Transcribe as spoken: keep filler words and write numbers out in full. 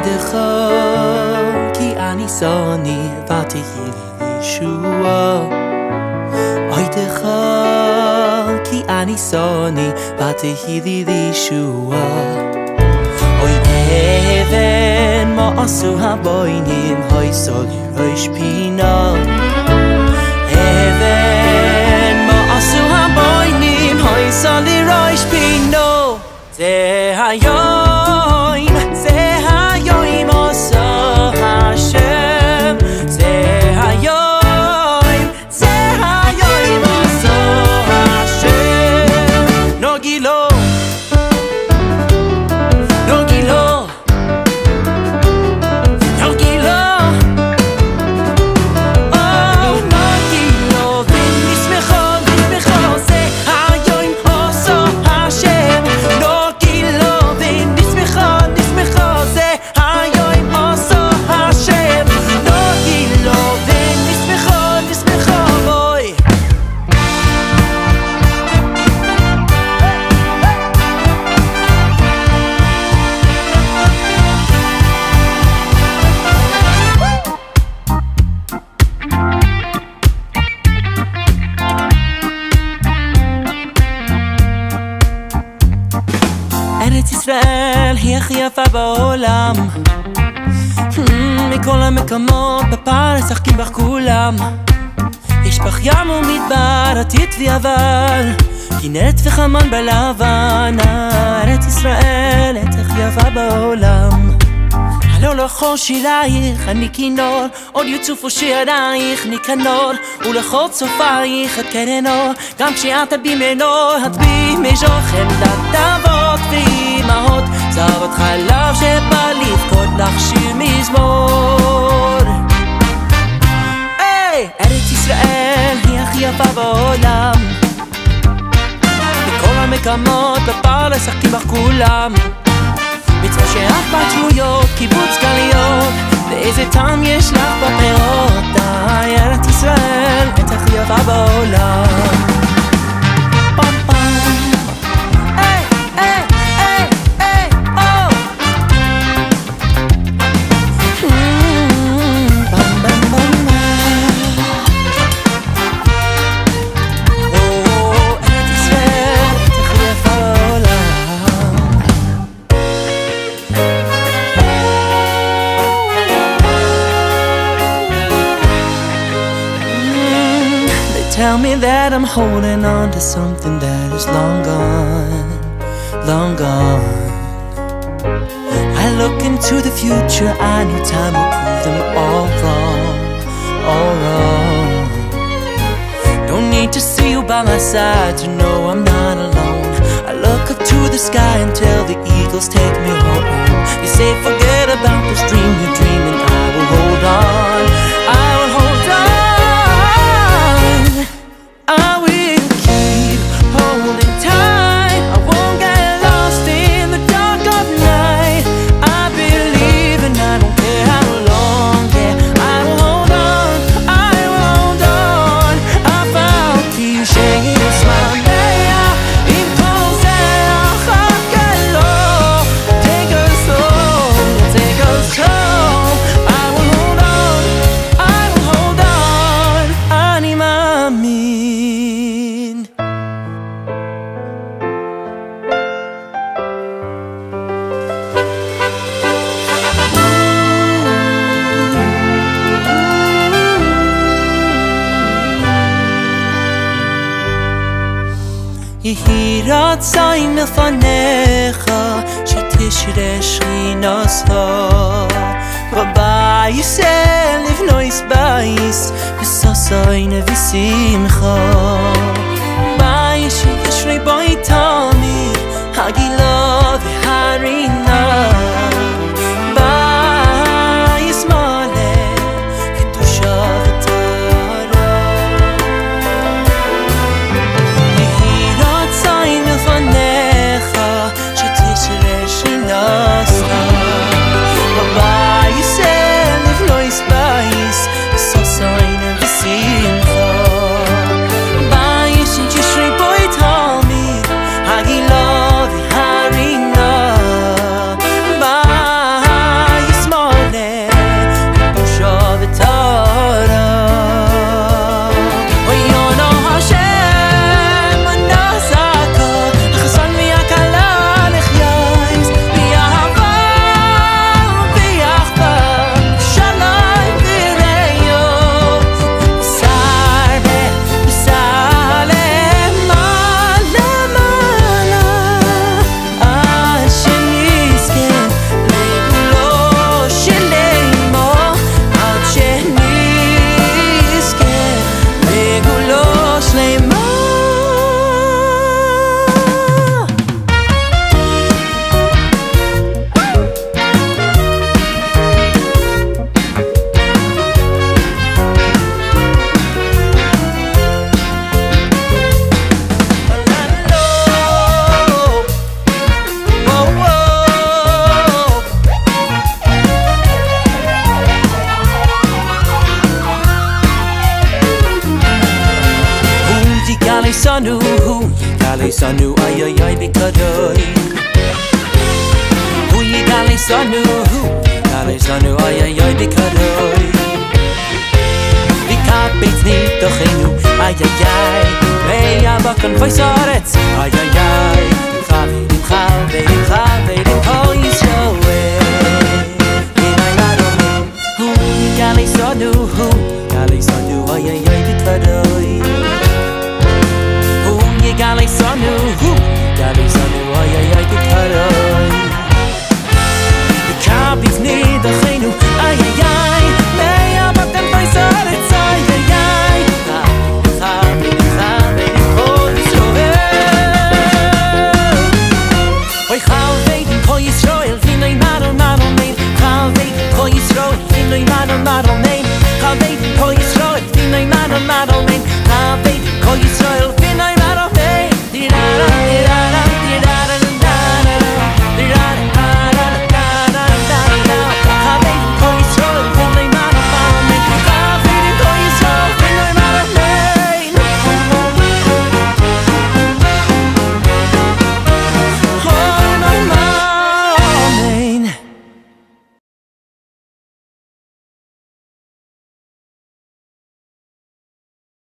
איתך כי אני שונא ותהי לי ישועה איתך כי אני שונא ותהי לי ישועה אוי אבן מה עשו הבוינים היסוד ראש פינה אבן מה עשו הבוינים היסוד ראש פינה זה היום זה היום עשה השם זה היום זה היום עשה השם נוגילו נוגילו נוגילו או נוגילו ונשמחו ונשמחו זה היום עשה השם נוגילו ונשמחו נשמחו זה היום עשה השם נוגילו ונשמחו נשמחו בואי ארץ ישראל היא הכי יפה בעולם מכל המקומות בפר שחקים בך כולם יש בך ים ומדבר עתיד ויבל כנרת וחמן בלבן ארץ ישראל את הכי יפה בעולם הלא לכל שירייך אני כינור עוד יצופו שירייך ניקנור ולכל צופייך את קרן אור גם כשאת בי מנור את בי משוכן לדבות ואימהות זרות חלב שבא לבכות לך שיר מזמור היי! ארץ ישראל היא הכי יפה בעולם בכל המקומות בפר לשחקים בך כולם מצווה שאף פטרויות, קיבוץ גלויות ואיזה טעם יש לך בפירות די ארץ ישראל את הכי יפה בעולם פם פם היי, היי, היי, היי, או פם פם פם או ארץ ישראל את הכי יפה בעולם Tell me that I'm holding on to something that is long gone, long gone. I look into the future, I know time will prove them all wrong, all wrong. Don't need to see you by my side to know I'm not alone. I look up to the sky until the eagles take me home. You say forget about this dream you're dreaming, I will hold on, I will hold on. I will keep holding tight. I won't get lost in the dark of night. I believe and I don't care how long. Yeah, I will hold on. I will hold on. I found you shaking your smile. In close and take us home, take us home. I will hold on. I will hold on. אני מאמין. יהי רצוי מלפניך שתשרה שכינתך בבייס לבנויס בייס וששון ושמחה בייס שישרי בוי תמיד הגילה והרינה בייס מלא קדושה וטהרה יהי רצוי מלפניך שתשרה שכינתך בבייס לבנויס בייס וששון ושמחה בייס שישרי בוי תמיד הגילה והרינה sanu ay ay ay bikadoi Hu yigali sanu hu yigali sanu ay ay ay bikadoi Bikat bitni tochenu ay ay ay Hey abakan faisaretz ay ay ay Chaverim chaverim chaverim kol Yisrael